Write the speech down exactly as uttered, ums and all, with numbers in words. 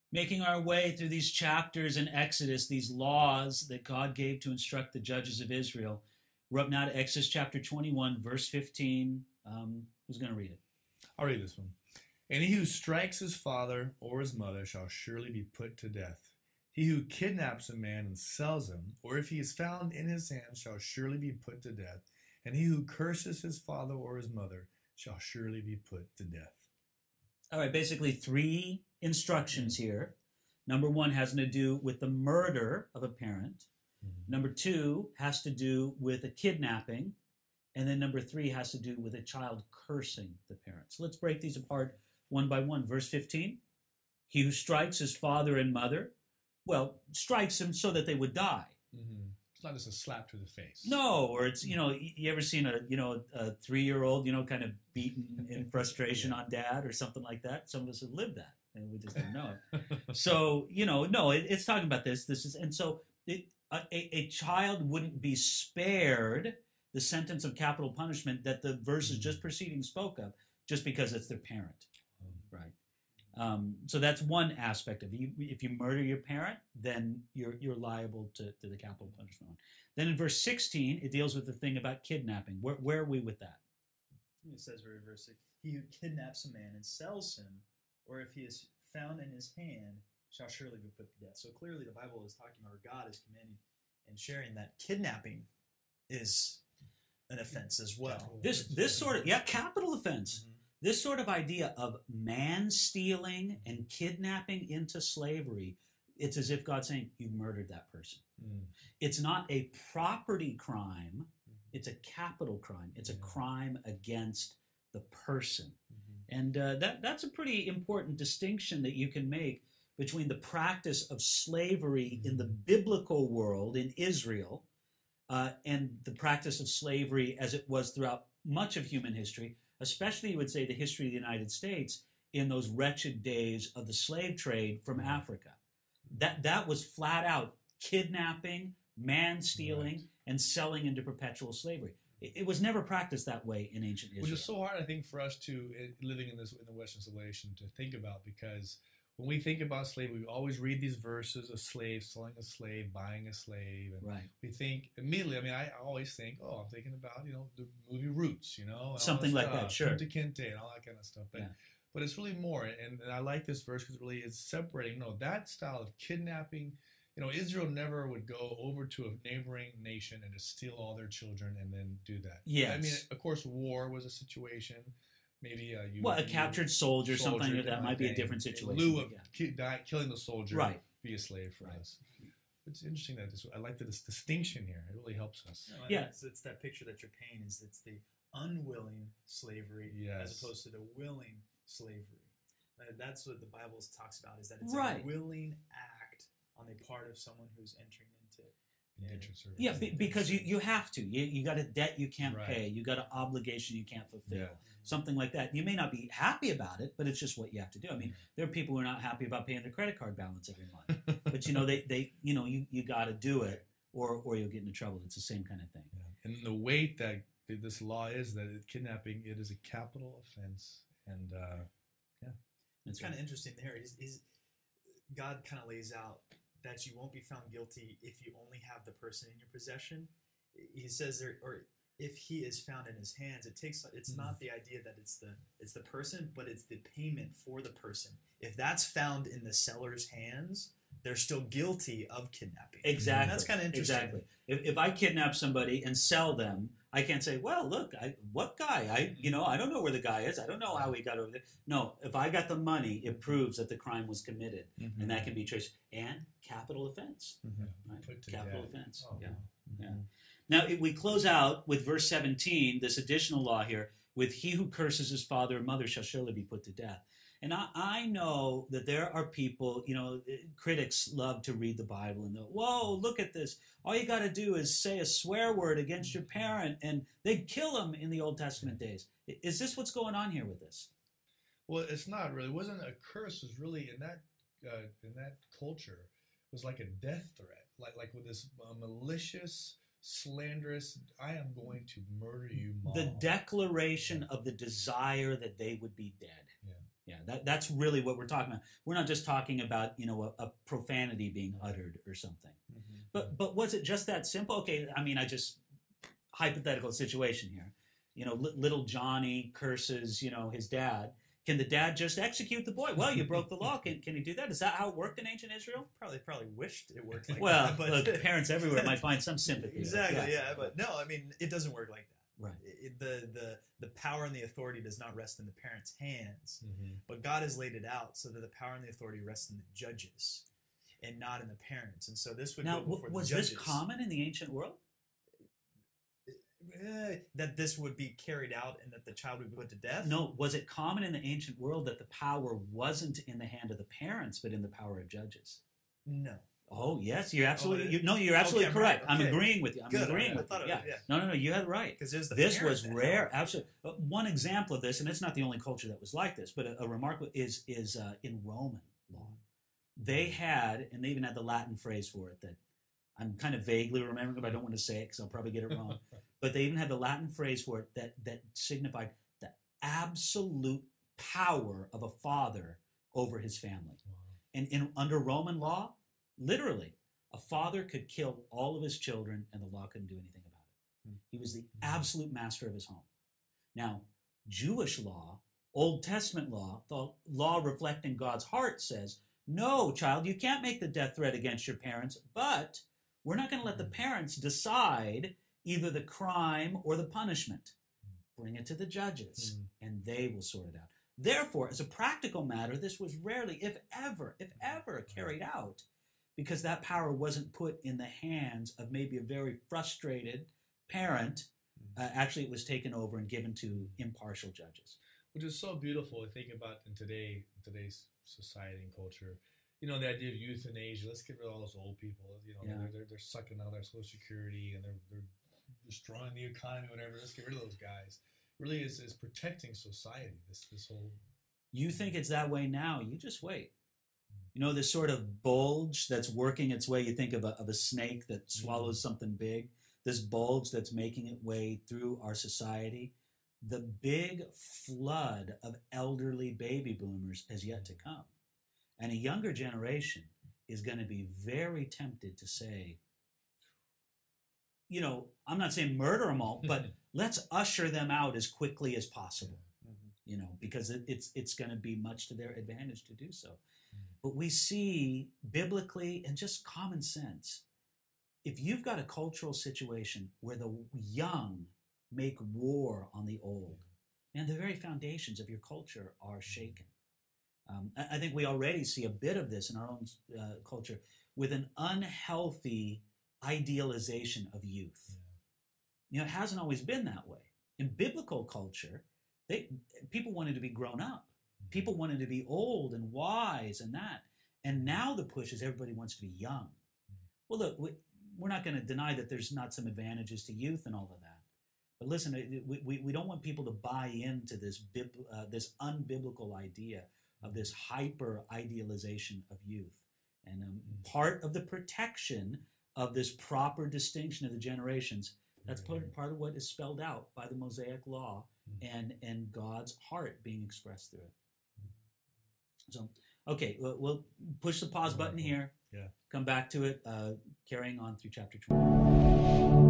Making our way through these chapters in Exodus, these laws that God gave to instruct the judges of Israel. We're up now to Exodus chapter twenty-one, verse fifteen. Um, who's going to read it? I'll read this one. And he who strikes his father or his mother shall surely be put to death. He who kidnaps a man and sells him, or if he is found in his hands, shall surely be put to death. And he who curses his father or his mother shall surely be put to death. All right, basically three instructions here. Number one has to do with the murder of a parent. Mm-hmm. Number two has to do with a kidnapping. And then number three has to do with a child cursing the parent. So let's break these apart one by one. Verse fifteen, he who strikes his father and mother, well, strikes them so that they would die. Mm-hmm. It's not just a slap to the face. No, or it's, you know, you ever seen a, you know, a three-year-old, you know, kind of beaten in frustration yeah. on dad or something like that? Some of us have lived that, and we just don't know it. So, you know, no, it, it's talking about this. This is, and so it, a, a child wouldn't be spared the sentence of capital punishment that the verses mm-hmm. just preceding spoke of, just because it's their parent, mm-hmm. right? Um, so that's one aspect of it. You, if you murder your parent, then you're you're liable to, to the capital punishment. Then in verse sixteen, it deals with the thing about kidnapping. Where, where are we with that? It says very verse six, he who kidnaps a man and sells him, or if he is found in his hand, shall surely be put to death. So clearly the Bible is talking about, or God is commanding and sharing that kidnapping is an offense as well. This this sort of, yeah, capital offense. Mm-hmm. This sort of idea of man stealing and kidnapping into slavery, it's as if God's saying, you murdered that person. Mm. It's not a property crime. Mm-hmm. It's a capital crime. It's yeah. a crime against the person. Mm-hmm. And uh, that that's a pretty important distinction that you can make between the practice of slavery mm-hmm. in the biblical world in Israel uh, and the practice of slavery as it was throughout much of human history, especially, you would say, the history of the United States in those wretched days of the slave trade from Africa. That that was flat out kidnapping, man stealing, right. and selling into perpetual slavery. It, it was never practiced that way in ancient Israel. Which is so hard, I think, for us to, living in this in the Western civilization, to think about, because when we think about slavery, we always read these verses of slaves selling a slave, buying a slave, and right. we think immediately. I mean, I always think, oh, I'm thinking about you know the movie Roots, you know, and something like stuff, that, sure, Kunta Kinte, and all that kind of stuff. But, yeah. but it's really more, and, and I like this verse because really it's separating. No, that style of kidnapping. You know, Israel never would go over to a neighboring nation and just steal all their children and then do that. Yes. I mean, of course, war was a situation. Maybe uh, you. Well, a you, captured soldier, soldier, something like that might be a different situation. In lieu of yeah. ki- die, killing the soldier, right. be a slave for right. us. It's interesting that this, I like that this distinction here. It really helps us. No, yeah, it's, it's that picture that you're painting. Is it's the unwilling slavery yes. as opposed to the willing slavery. Uh, that's what the Bible talks about. Is that it's right. a willing act on the part of someone who's entering into. Indentured service. Yeah, be, because you, you have to. You you got a debt you can't right. pay. You got an obligation you can't fulfill. Yeah. Something like that. You may not be happy about it, but it's just what you have to do. I mean, there are people who are not happy about paying their credit card balance every month. But you know, they, they you know, you, you got to do it, or or you'll get into trouble. It's the same kind of thing. Yeah. And the weight that this law is that it, kidnapping it is a capital offense, and uh, yeah, it's kind of interesting there. Is is God kind of lays out that you won't be found guilty if you only have the person in your possession. He says there, or if he is found in his hands, it takes. It's mm-hmm. not the idea that it's the it's the person, but it's the payment for the person. If that's found in the seller's hands, they're still guilty of kidnapping. Exactly. And that's kind of interesting. Exactly. If, if I kidnap somebody and sell them, I can't say, well, look, I, what guy? I, you know, I don't know where the guy is. I don't know how he got over there. No, if I got the money, it proves that the crime was committed, mm-hmm. and that can be traced. And capital offense, mm-hmm. right? Capital death. offense. Oh, yeah, mm-hmm. yeah. Now it, we close out with verse seventeen. This additional law here, with he who curses his father or mother shall surely be put to death. And I, I know that there are people, you know, critics love to read the Bible and go, whoa, look at this. All you got to do is say a swear word against your parent and they'd kill him in the Old Testament days. Is this what's going on here with this? Well, it's not really. It wasn't a curse. It was really in that uh, in that culture, it was like a death threat, like like with this uh, malicious, slanderous, I am going to murder you, Mom. The declaration of the desire that they would be dead. Yeah. Yeah, that, that's really what we're talking about. We're not just talking about, you know, a, a profanity being uttered or something. Mm-hmm. But but was it just that simple? Okay, I mean, I just, hypothetical situation here. You know, li- little Johnny curses, you know, his dad. Can the dad just execute the boy? Well, you broke the law. Can, can he do that? Is that how it worked in ancient Israel? Probably probably wished it worked like Well, that. But look, parents everywhere might find some sympathy. Exactly, yeah. yeah. But no, I mean, it doesn't work like that. Right. It, the, the, the power and the authority does not rest in the parents' hands, Mm-hmm. but God has laid it out so that the power and the authority rests in the judges and not in the parents. And so this would Now, go before w- was the judges. this common in the ancient world? Eh, that this would be carried out and that the child would be put to death? No, was it common in the ancient world that the power wasn't in the hand of the parents, but in the power of judges? No. Oh, yes, you're absolutely. it- you, no, you're absolutely Okay, I'm correct. right, I'm okay. agreeing with you. I'm Good, agreeing I with thought you. it Yeah. was- yeah. No, no, no. You had it right. Because there's the This parents was that rare. help. Absolutely. Uh, One example of this, and it's not the only culture that was like this, but a, a remarkable is is uh, in Roman law. They had, and they even had the Latin phrase for it that I'm kind of vaguely remembering, but I don't want to say it because I'll probably get it wrong. But they even had the Latin phrase for it that that signified the absolute power of a father over his family. And in under Roman law, literally, a father could kill all of his children and the law couldn't do anything about it. He was the absolute master of his home. Now, Jewish law, Old Testament law, the law reflecting God's heart says, no, child, you can't make the death threat against your parents, but we're not going to let the parents decide either the crime or the punishment. Bring it to the judges, and they will sort it out. Therefore, as a practical matter, this was rarely, if ever, if ever, carried out because that power wasn't put in the hands of maybe a very frustrated parent. Uh, actually, it was taken over and given to impartial judges. Which is so beautiful to think about in today, in today's society and culture. You know, the idea of euthanasia. Let's get rid of all those old people. You know, Yeah. they're, they're they're sucking out their Social Security and they're they're destroying the economy, whatever. Let's get rid of those guys. Really, is is protecting society. This this whole. You think it's that way now, you just wait. You know, this sort of bulge that's working its way, you think of a, of a snake that swallows mm-hmm. something big, this bulge that's making its way through our society. The big flood of elderly baby boomers has yet to come. And a younger generation is going to be very tempted to say, you know, I'm not saying murder them all, but let's usher them out as quickly as possible. You know, because it, it's it's going to be much to their advantage to do so. Mm-hmm. But we see biblically and just common sense, if you've got a cultural situation where the young make war on the old, and the very foundations of your culture are shaken. Um, I, I think we already see a bit of this in our own uh, culture with an unhealthy idealization of youth. Yeah. You know, it hasn't always been that way. In biblical culture, They, people wanted to be grown up. People wanted to be old and wise and that. And now the push is everybody wants to be young. Well, look, we, we're not going to deny that there's not some advantages to youth and all of that. But listen, we, we, we don't want people to buy into this bib, uh, this unbiblical idea of this hyper idealization of youth. And um, part of the protection of this proper distinction of the generations, that's part, part of what is spelled out by the Mosaic Law and and God's heart being expressed through it. So, okay, we'll, we'll push the pause button here. Yeah. Come back to it, uh, carrying on through chapter twenty.